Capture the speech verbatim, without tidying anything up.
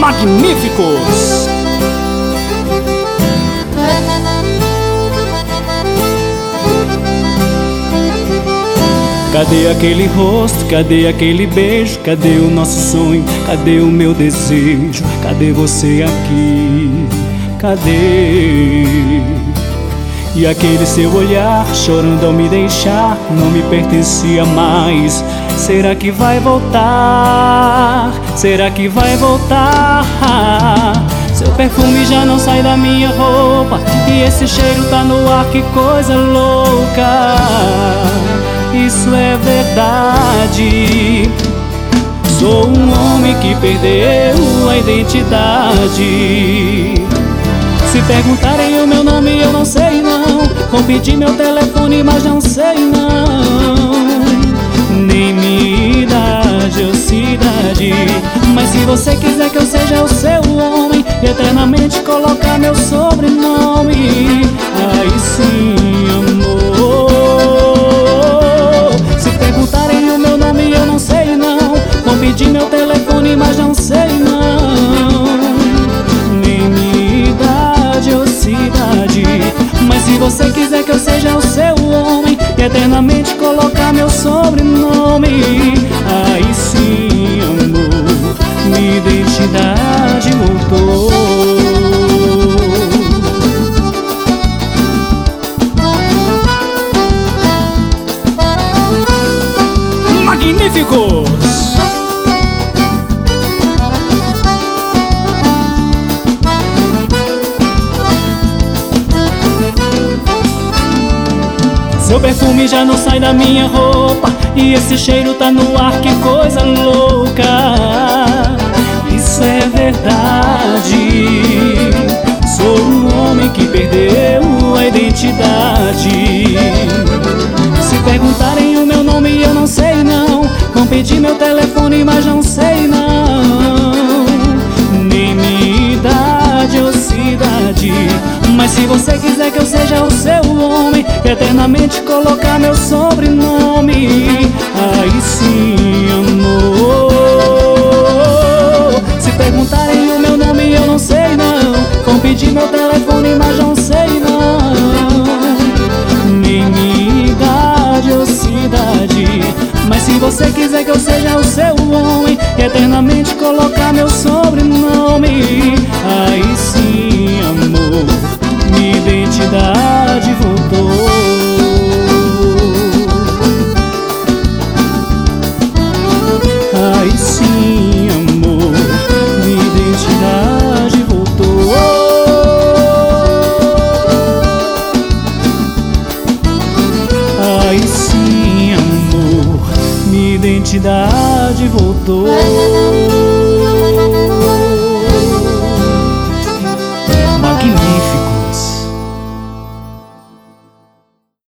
Magníficos. Cadê aquele rosto? Cadê aquele beijo? Cadê o nosso sonho? Cadê o meu desejo? Cadê você aqui? Cadê? E aquele seu olhar chorando ao me deixar não me pertencia mais. Será que vai voltar? Será que vai voltar? Seu perfume já não sai da minha roupa e esse cheiro tá no ar, que coisa louca. Isso é verdade. Sou um homem que perdeu a identidade. Se perguntarem o meu nome eu não sei não. Vão pedir meu telefone mas não sei não. Nem minha idade ou cidade. Mas se você quiser que eu seja o seu homem e eternamente colocar meu sobrenome, aí sim, amor. Se perguntarem o meu nome eu não sei não. Vão pedir meu telefone mas não sei não. Nem minha idade ou cidade. Mas se você quiser que eu seja o seu homem e eternamente colocar meu sobrenome, aí sim, amor, minha identidade voltou. Magníficos. Seu perfume já não sai da minha roupa e esse cheiro tá no ar, que coisa louca. Isso é verdade. Sou um homem que perdeu a identidade. Se perguntarem o meu nome eu não sei não. Vão pedir meu telefone mas não sei não. Nem minha idade ou cidade. Mas se você quiser que eu seja o seu homem e eternamente colocar meu sobrenome, aí sim, amor. Se perguntarem o meu nome eu não sei não. Vão pedir meu telefone mas não sei não. Nem minha idade ou cidade. Mas se você quiser que eu seja o seu homem e eternamente colocar meu sobrenome, aí sim, amor, minha identidade voltou. Aí sim, amor, minha identidade voltou. Aí sim, amor, minha identidade voltou.